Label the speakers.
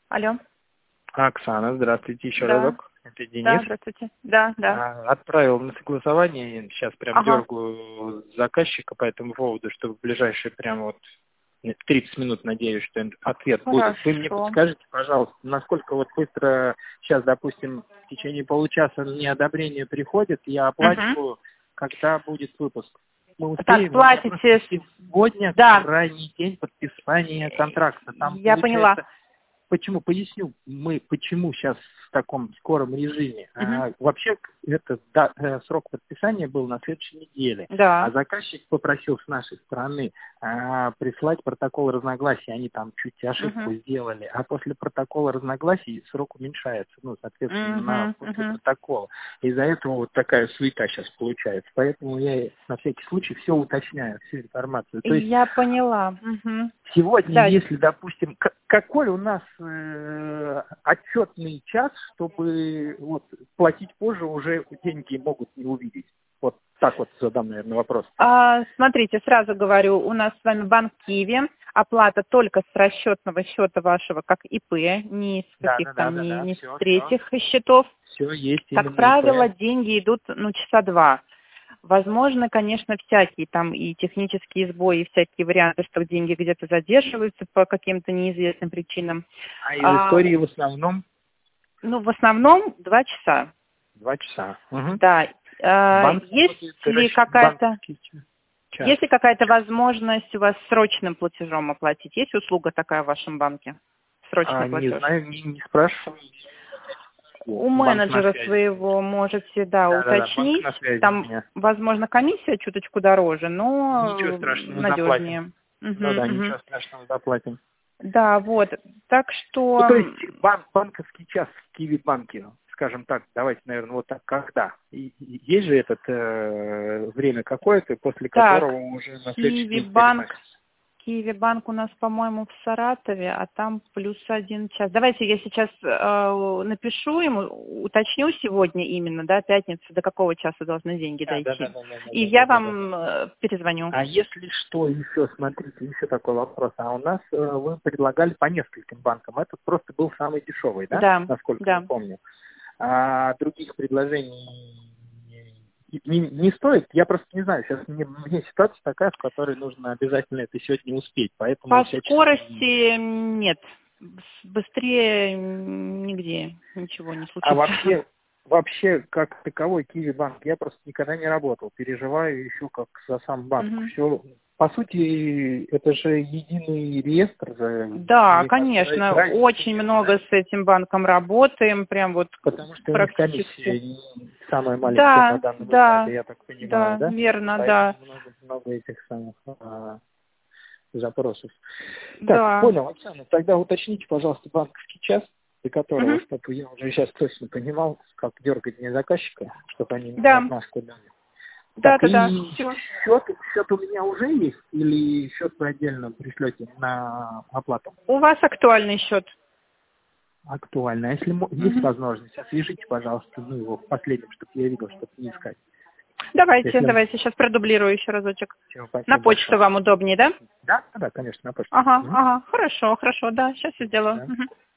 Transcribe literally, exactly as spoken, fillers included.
Speaker 1: Алло.
Speaker 2: Оксана, здравствуйте еще
Speaker 1: Да.
Speaker 2: разок. Это Денис.
Speaker 1: Да, здравствуйте. Да, да.
Speaker 2: А, Отправил на согласование, сейчас прям
Speaker 1: Ага.
Speaker 2: дергаю заказчика по этому поводу, чтобы в ближайшие прям вот тридцать минут, надеюсь, что ответ будет. Вы мне
Speaker 1: Хорошо.
Speaker 2: подскажите, пожалуйста, насколько вот быстро сейчас, допустим, в течение получаса мне одобрение приходит, я оплачиваю, когда будет выпуск. Мы
Speaker 1: Так,
Speaker 2: успеем, у меня
Speaker 1: платите...
Speaker 2: просто сегодня
Speaker 1: Да.
Speaker 2: крайний день подписания контракта. Там
Speaker 1: Я поняла.
Speaker 2: получается... Почему? Поясню, мы почему сейчас в таком скором режиме.
Speaker 1: Угу.
Speaker 2: А, вообще, этот да, э, срок подписания был на следующей неделе.
Speaker 1: Да.
Speaker 2: А заказчик попросил с нашей стороны а, прислать протокол разногласий. Они там чуть ошибку
Speaker 1: Угу.
Speaker 2: сделали. А после протокола разногласий срок уменьшается. Ну, соответственно,
Speaker 1: Угу.
Speaker 2: на после
Speaker 1: Угу.
Speaker 2: протокола. Из-за этого вот такая суета сейчас получается. Поэтому я на всякий случай все уточняю, всю информацию. То есть
Speaker 1: Я поняла. Угу.
Speaker 2: сегодня,
Speaker 1: Да.
Speaker 2: если, допустим, к- какой у нас э, отчетный час, чтобы вот, платить позже, уже деньги могут не увидеть? Вот так вот задам, наверное, вопрос.
Speaker 1: А, смотрите, сразу говорю, у нас с вами банк Киви, оплата только с расчетного счета вашего, как ИП, ни с
Speaker 2: Да,
Speaker 1: каких
Speaker 2: да, да,
Speaker 1: там,
Speaker 2: да,
Speaker 1: ни,
Speaker 2: да,
Speaker 1: ни
Speaker 2: все,
Speaker 1: с
Speaker 2: все.
Speaker 1: третьих счетов.
Speaker 2: Все есть
Speaker 1: Как
Speaker 2: именно
Speaker 1: правило,
Speaker 2: ИП.
Speaker 1: деньги идут, ну, часа два. Возможно, конечно, всякие там и технические сбои, и всякие варианты, что деньги где-то задерживаются по каким-то неизвестным причинам.
Speaker 2: А из
Speaker 1: А,
Speaker 2: истории в основном
Speaker 1: ну, в основном два часа.
Speaker 2: два часа. Угу.
Speaker 1: Да. А,
Speaker 2: Банк
Speaker 1: есть
Speaker 2: работает,
Speaker 1: ли
Speaker 2: расч-
Speaker 1: какая-то,
Speaker 2: банковский час.
Speaker 1: есть ли какая-то возможность у вас срочным платежом оплатить? Есть услуга такая в вашем банке? Срочный
Speaker 2: А, не
Speaker 1: платеж.
Speaker 2: знаю, не, не спрашиваю.
Speaker 1: У
Speaker 2: Банк на
Speaker 1: менеджера
Speaker 2: связи.
Speaker 1: своего можете, да,
Speaker 2: Да, да, да, банк
Speaker 1: уточнить.
Speaker 2: на связи у
Speaker 1: Там,
Speaker 2: меня.
Speaker 1: возможно, комиссия чуточку дороже,
Speaker 2: Ничего
Speaker 1: но
Speaker 2: страшного, заплатим.
Speaker 1: надежнее. Угу,
Speaker 2: Да, да,
Speaker 1: угу.
Speaker 2: ничего страшного, заплатим.
Speaker 1: Да, вот. Так
Speaker 2: Ну,
Speaker 1: что,
Speaker 2: то есть бан- банковский час в Киви-банке, скажем так, давайте, наверное, вот так, когда? И- и есть же это э, время какое-то, после которого
Speaker 1: так,
Speaker 2: уже на следующий
Speaker 1: Киви
Speaker 2: день
Speaker 1: банк,
Speaker 2: переносится.
Speaker 1: Киви банк у нас, по-моему, в Саратове, а там плюс один час. Давайте я сейчас э, напишу ему, уточню сегодня именно, да, пятница, до какого часа должны деньги
Speaker 2: Да, да, да,
Speaker 1: дойти.
Speaker 2: да, да, да,
Speaker 1: И
Speaker 2: да,
Speaker 1: я
Speaker 2: да, да.
Speaker 1: вам э, перезвоню.
Speaker 2: А если что, еще, смотрите, еще такой вопрос. А у нас э, вы предлагали по нескольким банкам. Этот просто был самый дешевый, да,
Speaker 1: Да,
Speaker 2: насколько я
Speaker 1: да.
Speaker 2: помню. А других предложений не, не стоит. Я просто не знаю. Сейчас мне, мне ситуация такая, в которой нужно обязательно это сегодня успеть. Поэтому
Speaker 1: По
Speaker 2: всячески...
Speaker 1: скорости нет. С- Быстрее нигде ничего не
Speaker 2: А
Speaker 1: случится.
Speaker 2: вообще, вообще, как таковой Киви банк, я просто никогда не работал. Переживаю еще как за сам банк.
Speaker 1: Мгм.
Speaker 2: Все, по сути, это же единый реестр. же,
Speaker 1: Да,
Speaker 2: никакой
Speaker 1: конечно,
Speaker 2: разницы
Speaker 1: очень
Speaker 2: нет,
Speaker 1: много
Speaker 2: да?
Speaker 1: с этим банком работаем, прям вот
Speaker 2: Потому что у них комиссия
Speaker 1: практически.
Speaker 2: не самая маленькая на
Speaker 1: Да,
Speaker 2: данном этапе,
Speaker 1: да,
Speaker 2: я так понимаю,
Speaker 1: да,
Speaker 2: да?
Speaker 1: верно,
Speaker 2: Поэтому
Speaker 1: да,
Speaker 2: много, много этих самых а, запросов. Так,
Speaker 1: да.
Speaker 2: понял, Оксана, тогда уточните, пожалуйста, банковский час, до которого,
Speaker 1: Мгм.
Speaker 2: чтобы я уже сейчас точно понимал, как дергать мне заказчика, чтобы они мне
Speaker 1: Да,
Speaker 2: отмашку дали.
Speaker 1: да,
Speaker 2: Так,
Speaker 1: да, да,
Speaker 2: и
Speaker 1: все.
Speaker 2: счет, счет у меня уже есть, или счет вы отдельно пришлете на оплату?
Speaker 1: У вас актуальный счет.
Speaker 2: Актуально. А если мо- есть
Speaker 1: Мгм.
Speaker 2: возможность, освежите, пожалуйста, ну, его в последнем, чтобы я видел, чтобы не искать.
Speaker 1: Давайте,
Speaker 2: Если
Speaker 1: давайте, сейчас продублирую еще разочек.
Speaker 2: все,
Speaker 1: На
Speaker 2: спасибо
Speaker 1: почту
Speaker 2: большое.
Speaker 1: вам удобнее, да?
Speaker 2: Да, да, конечно, на почту.
Speaker 1: Ага,
Speaker 2: Мгм.
Speaker 1: ага, хорошо, хорошо, да, сейчас я сделаю.
Speaker 2: Да.
Speaker 1: Мгм.